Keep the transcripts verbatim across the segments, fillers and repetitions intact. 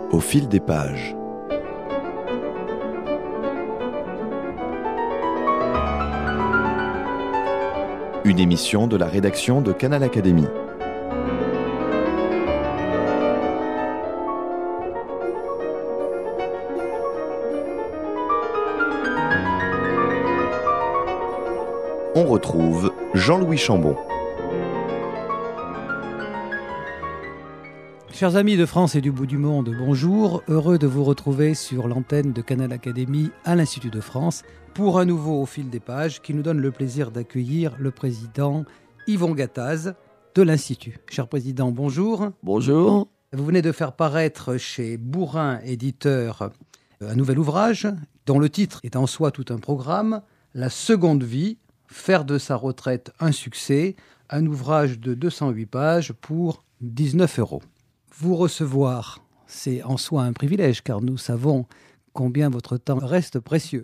Au fil des pages. Une émission de la rédaction de Canal Académie. On retrouve Jean-Louis Chambon. Chers amis de France et du bout du monde, bonjour. Heureux de vous retrouver sur l'antenne de Canal Académie à l'Institut de France pour un nouveau Au fil des pages qui nous donne le plaisir d'accueillir le président Yvon Gattaz de l'Institut. Cher président, bonjour. Bonjour. Vous venez de faire paraître chez Bourrin Éditeur un nouvel ouvrage dont le titre est en soi tout un programme, La seconde vie, faire de sa retraite un succès, un ouvrage de deux cent huit pages pour dix-neuf euros. Vous recevoir, c'est en soi un privilège, car nous savons combien votre temps reste précieux.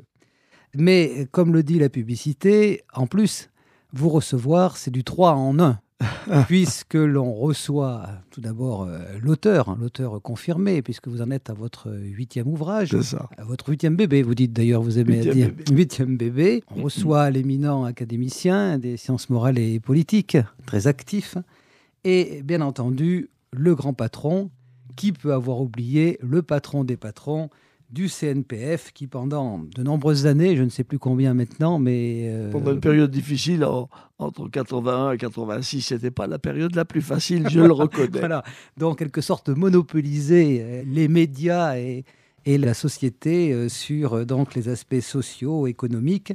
Mais comme le dit la publicité, en plus, vous recevoir, c'est du trois en un, puisque l'on reçoit tout d'abord euh, l'auteur, hein, l'auteur confirmé, puisque vous en êtes à votre huitième ouvrage, C'est ça. à votre huitième bébé, vous dites d'ailleurs, vous aimez Huitième dire bébé. huitième bébé. On reçoit l'éminent académicien des sciences morales et politiques, très actif, et bien entendu, le grand patron, qui peut avoir oublié le patron des patrons du C N P F, qui pendant de nombreuses années, je ne sais plus combien maintenant, mais... euh, Pendant une période difficile, en- entre quatre-vingt-un et quatre-vingt-six, c'était pas la période la plus facile, je le reconnais. Voilà, donc en quelque sorte monopoliser euh, les médias et, et la société euh, sur euh, donc, les aspects sociaux, économiques.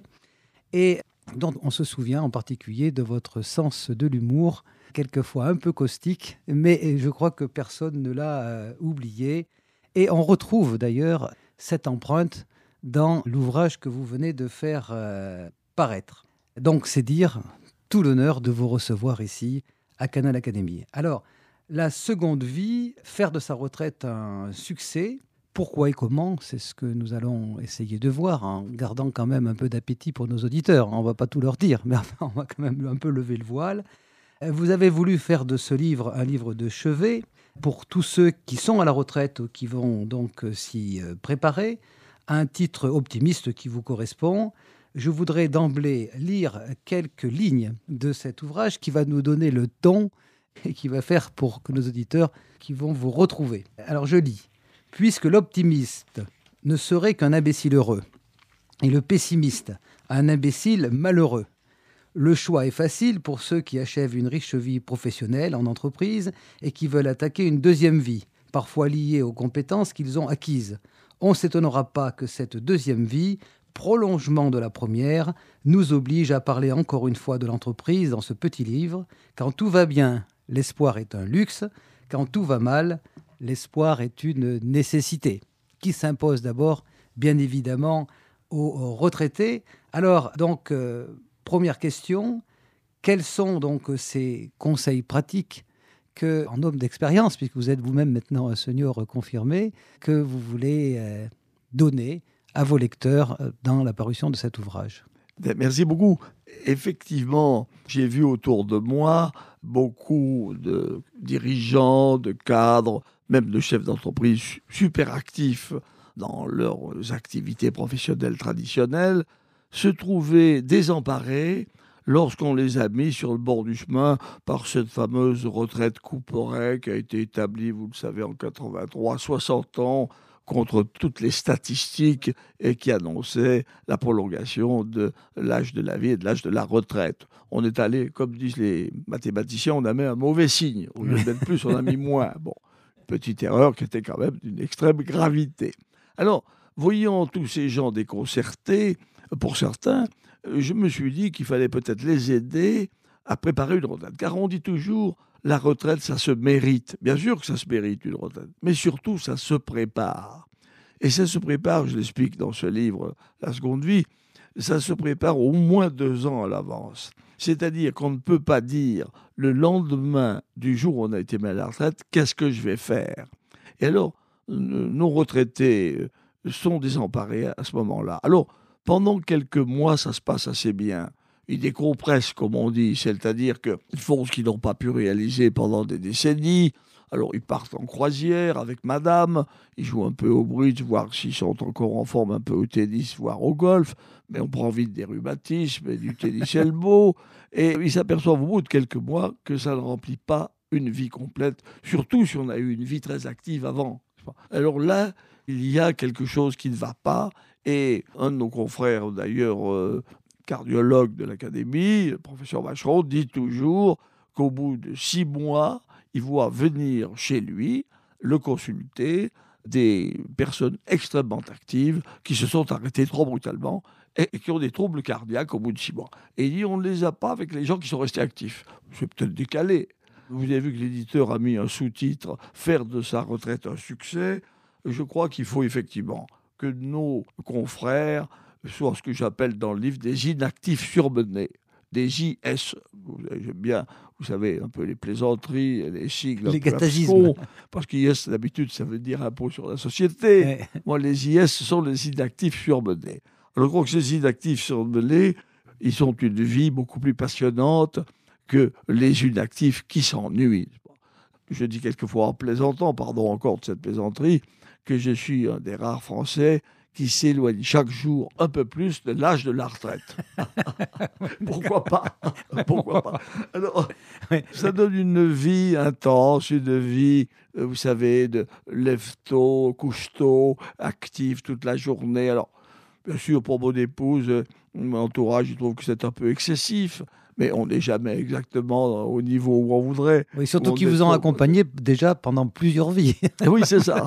Et donc on se souvient en particulier de votre sens de l'humour, quelquefois un peu caustique, mais je crois que personne ne l'a euh, oublié. Et on retrouve d'ailleurs cette empreinte dans l'ouvrage que vous venez de faire euh, paraître. Donc c'est dire tout l'honneur de vous recevoir ici à Canal Académie. Alors, la seconde vie, faire de sa retraite un succès, pourquoi et comment, c'est ce que nous allons essayer de voir, en gardant quand même un peu d'appétit pour nos auditeurs. On ne va pas tout leur dire, mais enfin, on va quand même un peu lever le voile. Vous avez voulu faire de ce livre un livre de chevet pour tous ceux qui sont à la retraite ou qui vont donc s'y préparer, un titre optimiste qui vous correspond. Je voudrais d'emblée lire quelques lignes de cet ouvrage qui va nous donner le ton et qui va faire pour que nos auditeurs qui vont vous retrouver. Alors je lis. « Puisque l'optimiste ne serait qu'un imbécile heureux et le pessimiste un imbécile malheureux, le choix est facile pour ceux qui achèvent une riche vie professionnelle en entreprise et qui veulent attaquer une deuxième vie, parfois liée aux compétences qu'ils ont acquises. On ne s'étonnera pas que cette deuxième vie, prolongement de la première, nous oblige à parler encore une fois de l'entreprise dans ce petit livre. Quand tout va bien, l'espoir est un luxe. Quand tout va mal, l'espoir est une nécessité, qui s'impose d'abord, bien évidemment, aux, aux retraités. Alors, donc... Euh, Première question, quels sont donc ces conseils pratiques que, en homme d'expérience, puisque vous êtes vous-même maintenant un senior confirmé, que vous voulez euh, donner à vos lecteurs dans la parution de cet ouvrage? Merci beaucoup. Effectivement, j'ai vu autour de moi beaucoup de dirigeants, de cadres, même de chefs d'entreprise super actifs dans leurs activités professionnelles traditionnelles, se trouver désemparés lorsqu'on les a mis sur le bord du chemin par cette fameuse retraite Couperet qui a été établie, vous le savez, en quatre-vingt-trois, soixante ans, contre toutes les statistiques et qui annonçait la prolongation de l'âge de la vie et de l'âge de la retraite. On est allé, comme disent les mathématiciens, on a mis un mauvais signe. Au lieu de mettre plus, on a mis moins. Bon, petite erreur qui était quand même d'une extrême gravité. Alors, voyant tous ces gens déconcertés, pour certains, je me suis dit qu'il fallait peut-être les aider à préparer une retraite. Car on dit toujours, la retraite, ça se mérite. Bien sûr que ça se mérite, une retraite. Mais surtout, ça se prépare. Et ça se prépare, je l'explique dans ce livre, La seconde vie, ça se prépare au moins deux ans à l'avance. C'est-à-dire qu'on ne peut pas dire, le lendemain du jour où on a été mis à la retraite, qu'est-ce que je vais faire? Et alors, nos retraités sont désemparés à ce moment-là. Alors, pendant quelques mois, ça se passe assez bien. Ils décompressent, comme on dit, c'est-à-dire qu'ils font ce qu'ils n'ont pas pu réaliser pendant des décennies, Alors, ils partent en croisière avec madame, ils jouent un peu au bridge, voir s'ils sont encore en forme, un peu au tennis, voire au golf, mais on prend vite des rhumatismes et du tennis elbow, et ils s'aperçoivent au bout de quelques mois que ça ne remplit pas une vie complète, surtout si on a eu une vie très active avant. Alors là, il y a quelque chose qui ne va pas, et un de nos confrères, d'ailleurs, euh, cardiologue de l'Académie, le professeur Vacheron, dit toujours qu'au bout de six mois, il voit venir chez lui, le consulter, des personnes extrêmement actives qui se sont arrêtées trop brutalement et qui ont des troubles cardiaques au bout de six mois. Et il dit on ne les a pas avec les gens qui sont restés actifs. C'est peut-être décalé. Vous avez vu que l'éditeur a mis un sous-titre « Faire de sa retraite un succès ». Je crois qu'il faut effectivement que nos confrères soient ce que j'appelle dans le livre des inactifs surmenés, des J S. J'aime bien, vous savez, un peu les plaisanteries, les sigles, les gâtagismes. Parce qu'I S, d'habitude, ça veut dire impôt sur la société. Ouais. Moi, les I S, ce sont les inactifs surmenés. Alors, je crois que ces inactifs surmenés, ils ont une vie beaucoup plus passionnante que les inactifs qui s'ennuient. Je dis quelquefois en plaisantant, pardon encore de cette plaisanterie, que je suis un des rares Français qui s'éloigne chaque jour un peu plus de l'âge de la retraite. Pourquoi pas Pourquoi pas Alors, ça donne une vie intense, une vie, vous savez, de lève-tôt, couche-tôt, active toute la journée. Alors, bien sûr, pour mon épouse, mon entourage, je trouve que c'est un peu excessif. Mais on n'est jamais exactement au niveau où on voudrait. Oui, surtout qu'ils vous ont accompagné déjà pendant plusieurs vies. Oui, c'est ça.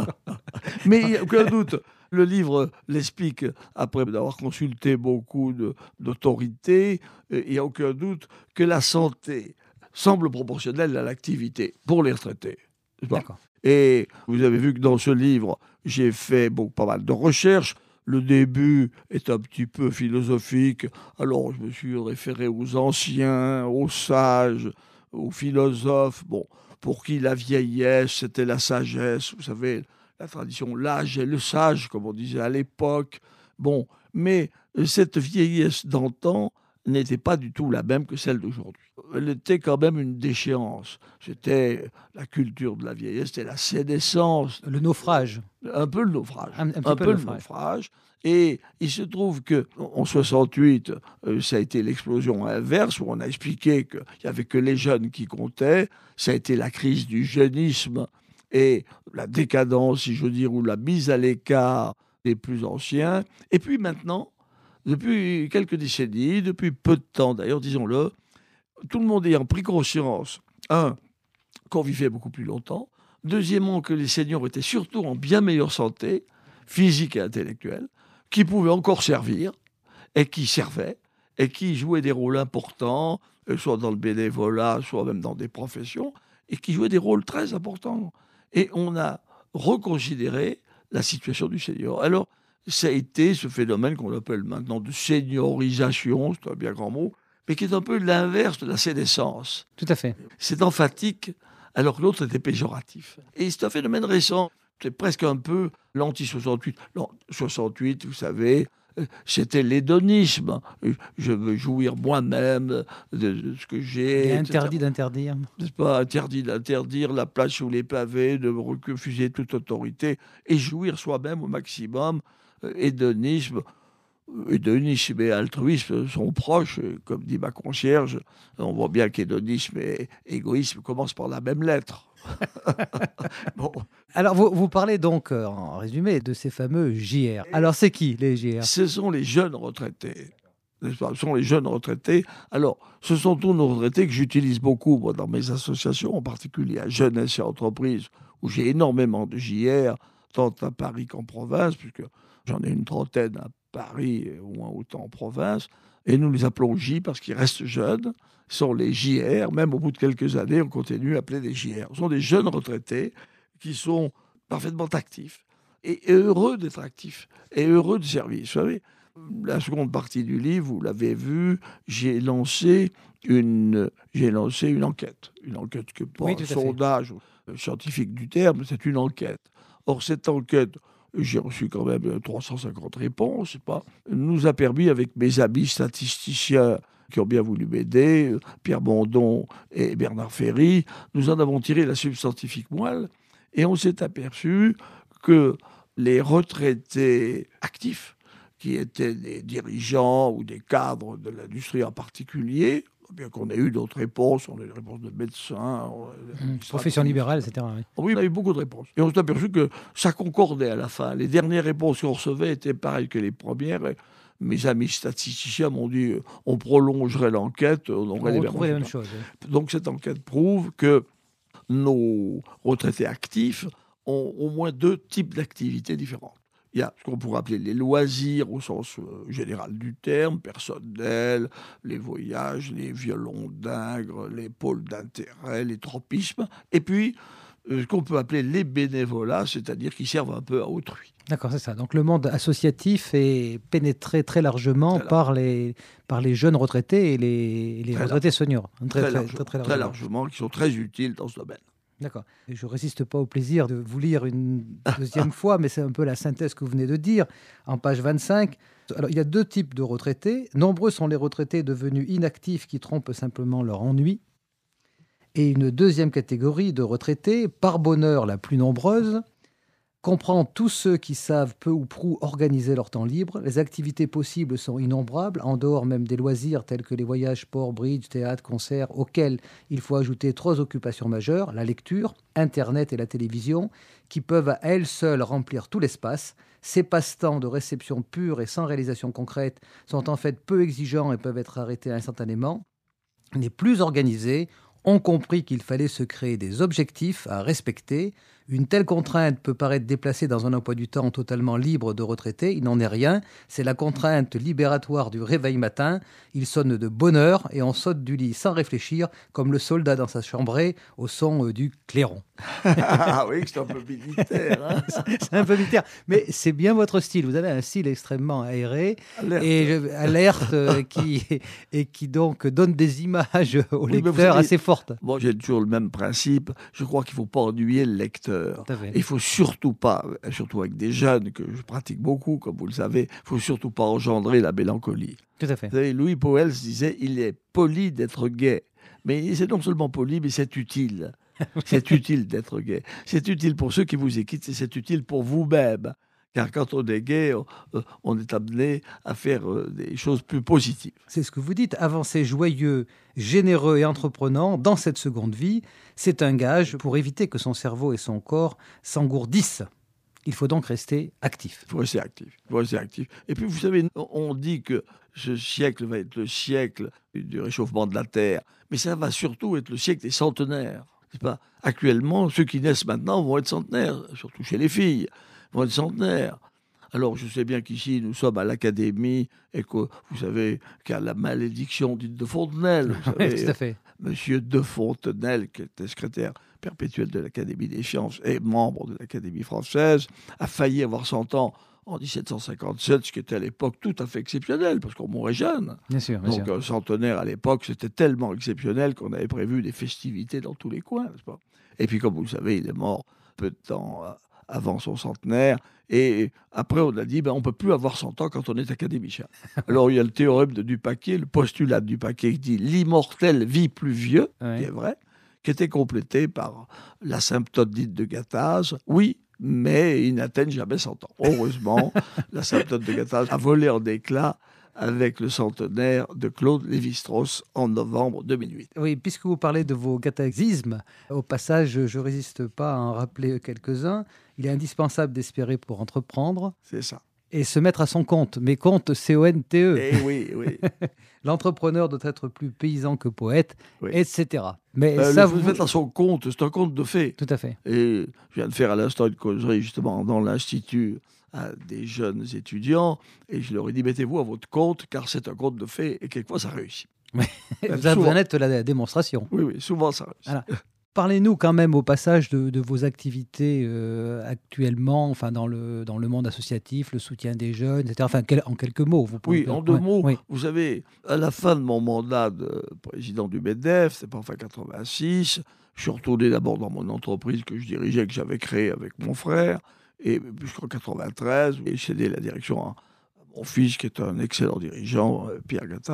Mais il n'y a aucun doute, le livre l'explique, après avoir consulté beaucoup de, d'autorités, il n'y a aucun doute que la santé semble proportionnelle à l'activité pour les retraités. D'accord. Et vous avez vu que dans ce livre, j'ai fait bon, pas mal de recherches. Le début est un petit peu philosophique, alors je me suis référé aux anciens, aux sages, aux philosophes, bon, pour qui la vieillesse, c'était la sagesse, vous savez, la tradition, l'âge est le sage, comme on disait à l'époque. Bon, mais cette vieillesse d'antan n'était pas du tout la même que celle d'aujourd'hui. Elle était quand même une déchéance. C'était la culture de la vieillesse, c'était la sénescence. Le naufrage. Un peu le naufrage. Un, un, un peu, peu le naufrage. naufrage. Et il se trouve qu'en soixante-huit, euh, ça a été l'explosion inverse, où on a expliqué qu'il n'y avait que les jeunes qui comptaient. Ça a été la crise du jeunisme et la décadence, si je veux dire, ou la mise à l'écart des plus anciens. Et puis maintenant, depuis quelques décennies, depuis peu de temps d'ailleurs, disons-le, tout le monde ayant pris conscience, un, qu'on vivait beaucoup plus longtemps, deuxièmement, que les seniors étaient surtout en bien meilleure santé, physique et intellectuelle, qui pouvaient encore servir, et qui servaient, et qui jouaient des rôles importants, soit dans le bénévolat, soit même dans des professions, et qui jouaient des rôles très importants. Et on a reconsidéré la situation du senior. Alors, ça a été ce phénomène qu'on appelle maintenant de seniorisation, c'est un bien grand mot, mais qui est un peu l'inverse de la sénescence. Tout à fait. C'est emphatique, alors que l'autre était péjoratif. Et c'est un phénomène récent. C'est presque un peu l'anti-soixante-huit. Non, soixante-huit, vous savez, c'était l'hédonisme. Je veux jouir moi-même de, de ce que j'ai. Et interdit d'interdire. C'est pas interdit d'interdire, la place sous les pavés, de refuser toute autorité et jouir soi-même au maximum. Hédonisme, hédonisme et altruisme sont proches, comme dit ma concierge. On voit bien qu'hédonisme et égoïsme commencent par la même lettre. Bon. Alors, vous, vous parlez donc, en résumé, de ces fameux J R. Alors, c'est qui, les J R ? Ce sont les jeunes retraités. Ce sont les jeunes retraités. Alors, ce sont tous nos retraités que j'utilise beaucoup, moi, dans mes associations, en particulier à Jeunesse et Entreprise, où j'ai énormément de J R, tant à Paris qu'en province, puisque j'en ai une trentaine à Paris, au moins autant en province. Et nous les appelons J parce qu'ils restent jeunes. Ce sont les J R. Même au bout de quelques années, on continue à appeler les J R. Ce sont des jeunes retraités qui sont parfaitement actifs et heureux d'être actifs et heureux de servir. Vous savez, la seconde partie du livre, vous l'avez vu, j'ai lancé une, j'ai lancé une enquête. Une enquête que pas oui, un sondage scientifique du terme, c'est une enquête. Or, cette enquête, j'ai reçu quand même trois cent cinquante réponses, pas, nous a permis, avec mes amis statisticiens qui ont bien voulu m'aider, Pierre Bondon et Bernard Ferry. Nous en avons tiré la substantifique moelle et on s'est aperçu que les retraités actifs, qui étaient des dirigeants ou des cadres de l'industrie en particulier, bien qu'on ait eu d'autres réponses, on a eu des réponses de médecins, mmh, profession libérale, et cetera. Oui. oui, on a eu beaucoup de réponses. Et on s'est aperçu que ça concordait à la fin. Les dernières réponses qu'on recevait étaient pareilles que les premières. Et mes amis statisticiens m'ont dit on prolongerait l'enquête, on aurait on les retrouverait mêmes les mêmes choses. Oui. Donc cette enquête prouve que nos retraités actifs ont au moins deux types d'activités différentes. Il y a ce qu'on pourrait appeler les loisirs au sens euh, général du terme, personnels, les voyages, les violons d'Ingres, les pôles d'intérêt, les tropismes, et puis euh, ce qu'on peut appeler les bénévolats, c'est-à-dire qui servent un peu à autrui. D'accord, c'est ça. Donc le monde associatif est pénétré très largement très par, les, par les jeunes retraités et les, les retraités seniors. Très, très, très, très, large, très, très, très largement, qui sont très utiles dans ce domaine. D'accord. Et je ne résiste pas au plaisir de vous lire une deuxième fois, mais c'est un peu la synthèse que vous venez de dire, en page vingt-cinq. Alors, il y a deux types de retraités. Nombreux sont les retraités devenus inactifs qui trompent simplement leur ennui. Et une deuxième catégorie de retraités, par bonheur la plus nombreuse, comprend tous ceux qui savent peu ou prou organiser leur temps libre. Les activités possibles sont innombrables, en dehors même des loisirs tels que les voyages, sport, bridge, théâtre, concerts, auxquels il faut ajouter trois occupations majeures, la lecture, Internet et la télévision, qui peuvent à elles seules remplir tout l'espace. Ces passe-temps de réception pure et sans réalisation concrète sont en fait peu exigeants et peuvent être arrêtés instantanément. Les plus organisés ont compris qu'il fallait se créer des objectifs à respecter. Une telle contrainte peut paraître déplacée dans un emploi du temps totalement libre de retraités. Il n'en est rien. C'est la contrainte libératoire du réveil matin. Il sonne de bonne heure et on saute du lit sans réfléchir, comme le soldat dans sa chambrée au son du clairon. Ah oui, c'est un peu militaire. Hein. C'est un peu militaire. Mais c'est bien votre style. Vous avez un style extrêmement aéré. Alerte. Et je, alerte euh, qui, et qui donc donne des images aux oui, lecteurs savez, assez fortes. Bon, j'ai toujours le même principe. Je crois qu'il ne faut pas ennuyer le lecteur. Il ne faut surtout pas, surtout avec des jeunes que je pratique beaucoup, comme vous le savez, il ne faut surtout pas engendrer la mélancolie. Tout à fait. Vous savez, Louis Pauwels disait « il est poli d'être gai ». Mais c'est non seulement poli, mais c'est utile. C'est utile d'être gai. C'est utile pour ceux qui vous écoutent et c'est utile pour vous-même. Car quand on est gai, on, on est amené à faire des choses plus positives. C'est ce que vous dites. Avancer joyeux, généreux et entreprenant dans cette seconde vie, c'est un gage pour éviter que son cerveau et son corps s'engourdissent. Il faut donc rester actif. Il faut rester actif. Il faut rester actif. Et puis, vous savez, on dit que ce siècle va être le siècle du réchauffement de la Terre. Mais ça va surtout être le siècle des centenaires. C'est pas actuellement, ceux qui naissent maintenant vont être centenaires, surtout chez les filles. Vont être centenaires. Alors, je sais bien qu'ici, nous sommes à l'Académie et que vous savez qu'il y a la malédiction dite de Fontenelle. Vous savez, oui, tout à fait. Monsieur de Fontenelle, qui était secrétaire perpétuel de l'Académie des sciences et membre de l'Académie française, a failli avoir cent ans en dix-sept cent cinquante-sept, ce qui était à l'époque tout à fait exceptionnel, parce qu'on mourait jeune. Bien sûr, bien Donc, sûr. un centenaire à l'époque, c'était tellement exceptionnel qu'on avait prévu des festivités dans tous les coins, n'est-ce pas ? Et puis, comme vous le savez, il est mort peu de temps avant son centenaire. Et après, on a dit, ben, on ne peut plus avoir cent ans quand on est académicien. Alors, il y a le théorème de Dupaquier, le postulat de Dupaquier qui dit « l'immortel vit plus vieux ouais. », qui est vrai, qui était complété par l'asymptote dite de Gattaz. Oui, mais ils n'atteignent jamais cent ans. Heureusement, l'asymptote de Gattaz a volé en éclats avec le centenaire de Claude Lévi-Strauss en novembre deux mille huit. Oui, puisque vous parlez de vos gattazismes, au passage, je ne résiste pas à en rappeler quelques-uns. Il est indispensable d'espérer pour entreprendre. C'est ça. Et se mettre à son compte, mais compte C O N T E. Eh oui, oui. L'entrepreneur doit être plus paysan que poète, oui. et cetera. Mais euh, ça, le vous mettre à son compte, c'est un compte de fait. Tout à fait. Et je viens de faire à l'instant une causerie justement dans l'Institut à des jeunes étudiants, et je leur ai dit, mettez-vous à votre compte, car c'est un compte de fait, et quelquefois ça réussit. Oui. Vous en êtes la démonstration. Oui, oui, souvent ça réussit. Voilà. Parlez-nous quand même au passage de, de vos activités euh, actuellement, enfin dans le, dans le monde associatif, le soutien des jeunes, et cetera. Enfin, quel, en quelques mots. Vous pouvez... Oui, en deux ouais, mots. Oui. Vous savez, à la fin de mon mandat de président du MEDEF, c'est pas en fin quatre-vingt-six, je suis retourné d'abord dans mon entreprise que je dirigeais, que j'avais créée avec mon frère, et jusqu'en quatre-vingt-treize, j'ai cédé la direction à mon fils, qui est un excellent dirigeant, Pierre Gattaz.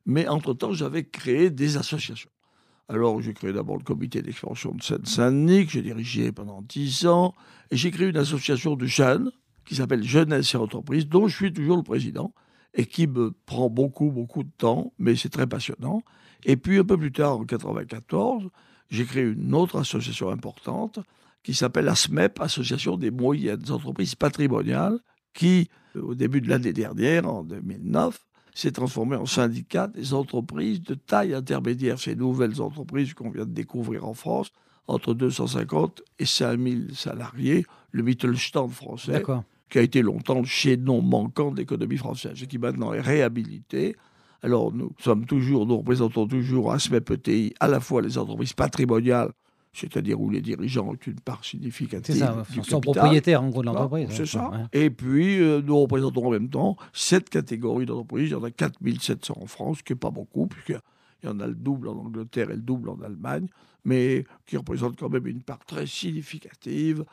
Mais entre-temps, j'avais créé des associations. Alors, j'ai créé d'abord le comité d'expansion de Seine-Saint-Denis, que j'ai dirigé pendant dix ans. Et j'ai créé une association de jeunes qui s'appelle Jeunesse et Entreprise, dont je suis toujours le président, et qui me prend beaucoup, beaucoup de temps, mais c'est très passionnant. Et puis, un peu plus tard, en mille neuf cent quatre-vingt-quatorze, j'ai créé une autre association importante qui s'appelle A S M E P, Association des moyennes entreprises patrimoniales, qui, au début de l'année dernière, en deux mille neuf, s'est transformée en syndicat des entreprises de taille intermédiaire. Ces nouvelles entreprises qu'on vient de découvrir en France, entre deux cent cinquante et cinq mille salariés, le Mittelstand français, D'accord. qui a été longtemps le chaînon manquant de l'économie française et qui maintenant est réhabilité. Alors nous sommes toujours, nous représentons toujours à A S M E P E T I à la fois les entreprises patrimoniales, c'est-à-dire où les dirigeants ont une part significative C'est ça, du ils sont capital. propriétaires en gros de l'entreprise. Voilà, c'est ouais. ça. Ouais. Et puis, euh, nous représentons en même temps sept catégories d'entreprises. Il y en a quatre mille sept cents en France, ce qui n'est pas beaucoup, puisqu'il y en a le double en Angleterre et le double en Allemagne, mais qui représentent quand même une part très significative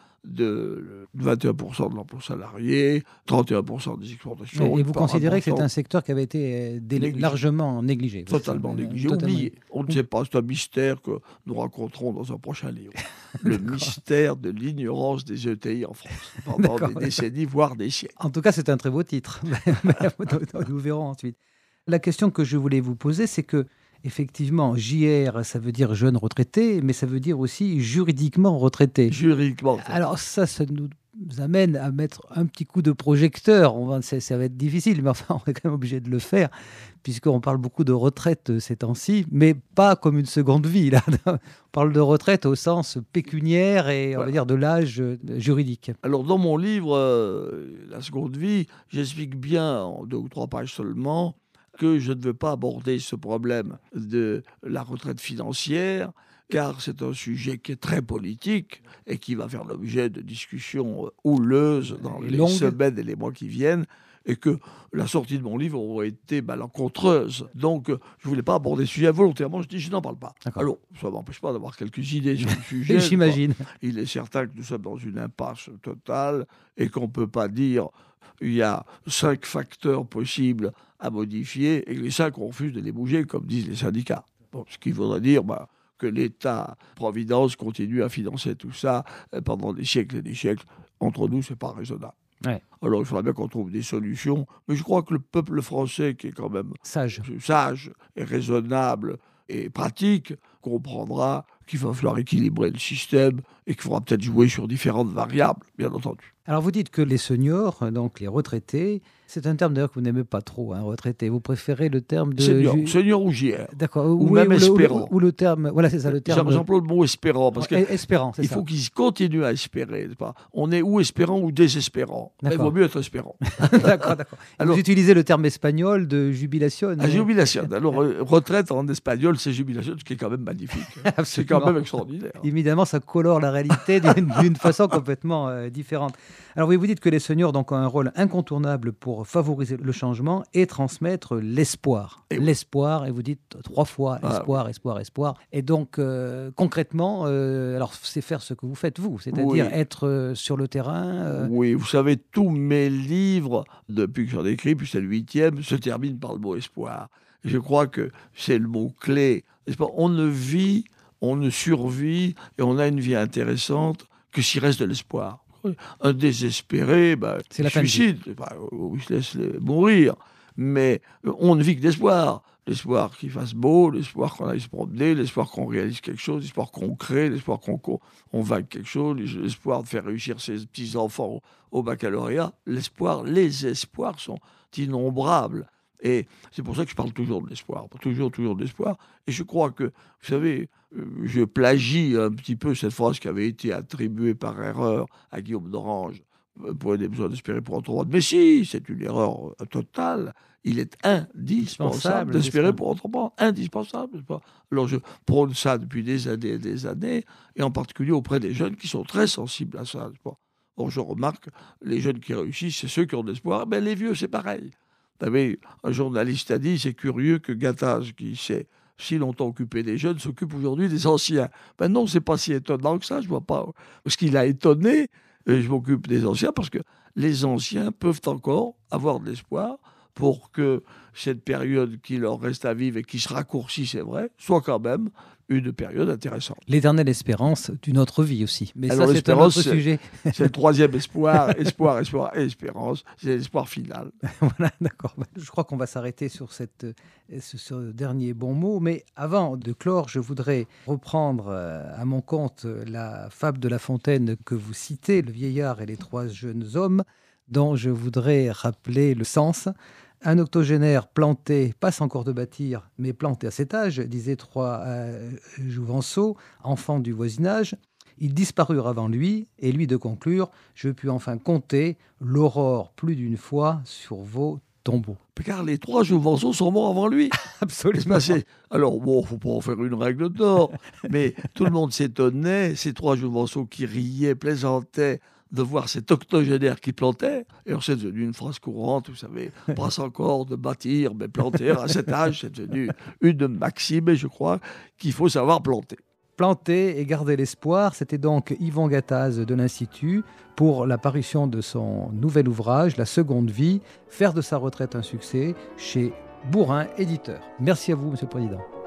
de vingt et un pour cent de l'emploi salarié, trente et un pour cent des exportations. Et, et vous considérez que c'est important. un secteur qui avait été euh, délé- Négligé. largement négligé. Totalement C'est, euh, négligé, totalement- oublié. On ne sait pas, c'est un mystère que nous raconterons dans un prochain livre. Le mystère de l'ignorance des E T I en France, pendant D'accord, des d'accord. décennies, voire des siècles. En tout cas, c'est un très beau titre. Mais nous verrons ensuite. La question que je voulais vous poser, c'est que, effectivement, J R, ça veut dire jeune retraité, mais ça veut dire aussi juridiquement retraité. Juridiquement. Alors ça, ça nous amène à mettre un petit coup de projecteur. On va, ça, ça va être difficile, mais enfin, on est quand même obligé de le faire, puisqu'on parle beaucoup de retraite ces temps-ci, mais pas comme une seconde vie. Là. On parle de retraite au sens pécuniaire et, on va Voilà. dire, de l'âge juridique. Alors, dans mon livre, euh, La seconde vie, j'explique bien, en deux ou trois pages seulement, que je ne veux pas aborder ce problème de la retraite financière, car c'est un sujet qui est très politique et qui va faire l'objet de discussions euh, houleuses dans Et les longues. semaines et les mois qui viennent, et que la sortie de mon livre aurait été malencontreuse. Donc, euh, je ne voulais pas aborder ce sujet volontairement. Je dis, je n'en parle pas. D'accord. Alors, ça ne m'empêche pas d'avoir quelques idées sur le sujet. J'imagine. Il est certain que nous sommes dans une impasse totale et qu'on ne peut pas dire il y a cinq facteurs possibles à modifier et que les cinq on refuse de les bouger, comme disent les syndicats. Bon, ce qui voudrait dire bah, que l'État-providence continue à financer tout ça euh, pendant des siècles et des siècles. Entre nous, ce n'est pas raisonnable. Ouais. Alors, il faudrait bien qu'on trouve des solutions. Mais je crois que le peuple français, qui est quand même Sage. sage et raisonnable et pratique, comprendra qu'il va falloir équilibrer le système et qu'il faudra peut-être jouer sur différentes variables, bien entendu. Alors vous dites que les seniors, donc les retraités, c'est un terme d'ailleurs que vous n'aimez pas trop, hein, retraité. Vous préférez le terme de... Senior, ju- senior ou J R. D'accord. ou Oui, même le- espérant. Ou, le terme... Voilà, c'est ça, le terme... J'emploie le mot espérant, parce Ouais, qu'il espérant, c'est ça. faut qu'ils continuent à espérer. n'est-ce pas On est ou espérant ou désespérant. Il D'accord. vaut mieux être espérant. D'accord, d'accord. Et Alors- vous utilisez le terme espagnol de jubilation. À jubilation. Alors, euh, retraite en espagnol, c'est jubilation, ce qui est quand même magnifique. hein. C'est quand même extraordinaire. Évidemment, ça colore la réalité d'une d'une façon complètement euh, différente. Alors oui, vous dites que les seniors donc, ont un rôle incontournable pour favoriser le changement et transmettre l'espoir. Et oui. L'espoir, et vous dites trois fois Ah, espoir, espoir, espoir. Et donc, euh, concrètement, euh, alors c'est faire ce que vous faites vous, c'est-à-dire Oui. être euh, sur le terrain. euh, Oui, vous savez, tous mes livres, depuis que j'en écris, puis c'est le huitième, se terminent par le mot espoir. Je crois que c'est le mot-clé. n'est-ce pas On ne vit, on ne survit, et on a une vie intéressante que s'il reste de l'espoir. Un désespéré, ben, C'est il la fin de vie. suicide, ben, il se laisse les- mourir. Mais on ne vit que d'espoir. L'espoir qu'il fasse beau, l'espoir qu'on aille se promener, l'espoir qu'on réalise quelque chose, l'espoir qu'on crée, l'espoir qu'on qu'on- on vainque quelque chose, l'espoir de faire réussir ses petits-enfants au, au baccalauréat. L'espoir, les espoirs sont innombrables. Et c'est pour ça que je parle toujours de l'espoir, toujours, toujours de l'espoir. Et je crois que, vous savez, euh, je plagie un petit peu cette phrase qui avait été attribuée par erreur à Guillaume d'Orange, euh, pour des besoins d'espérer pour entreprendre. Mais si, c'est une erreur euh, totale. Il est indispensable Indispensable, d'espérer l'espoir. pour entreprendre. Indispensable, n'est-ce pas Alors je prône ça depuis des années et des années, et en particulier auprès des jeunes qui sont très sensibles à ça, n'est-ce pas Or, je remarque, les jeunes qui réussissent, c'est ceux qui ont de l'espoir. Ben, les vieux, c'est pareil. Vous savez, un journaliste a dit, c'est curieux que Gattaz, qui s'est si longtemps occupé des jeunes, s'occupe aujourd'hui des anciens. Ben non, c'est pas si étonnant que ça, je vois pas. Ce qui l'a étonné, euh, je m'occupe des anciens, parce que les anciens peuvent encore avoir de l'espoir pour que cette période qui leur reste à vivre et qui se raccourcit, c'est vrai, soit quand même une période intéressante. L'éternelle espérance d'une autre vie aussi. Mais Alors, ça, c'est un autre c'est, sujet. C'est le troisième espoir, espoir, espoir et espérance. C'est l'espoir final. Voilà, d'accord. Je crois qu'on va s'arrêter sur cette, ce, ce dernier bon mot. Mais avant de clore, je voudrais reprendre à mon compte la fable de La Fontaine que vous citez, Le vieillard et les trois jeunes hommes, dont je voudrais rappeler le sens. Un octogénaire planté, pas sans encore de bâtir, mais planté à cet âge, disaient trois euh, jouvenceaux, enfants du voisinage. Ils disparurent avant lui, et lui de conclure « Je pus enfin compter l'aurore plus d'une fois sur vos tombeaux. » Car les trois jouvenceaux sont morts avant lui. Absolument. Alors bon, il ne faut pas en faire une règle d'or, mais tout le monde s'étonnait, ces trois jouvenceaux qui riaient, plaisantaient, de voir cet octogénaire qui plantait. Et alors c'est devenu une phrase courante, vous savez, passe encore de bâtir, mais planter à cet âge, c'est devenu une maxime, et je crois qu'il faut savoir planter. Planter et garder l'espoir, c'était donc Yvan Gattaz de l'Institut pour la parution de son nouvel ouvrage, La Seconde Vie, faire de sa retraite un succès chez Bourrin Éditeur. Merci à vous, Monsieur le Président.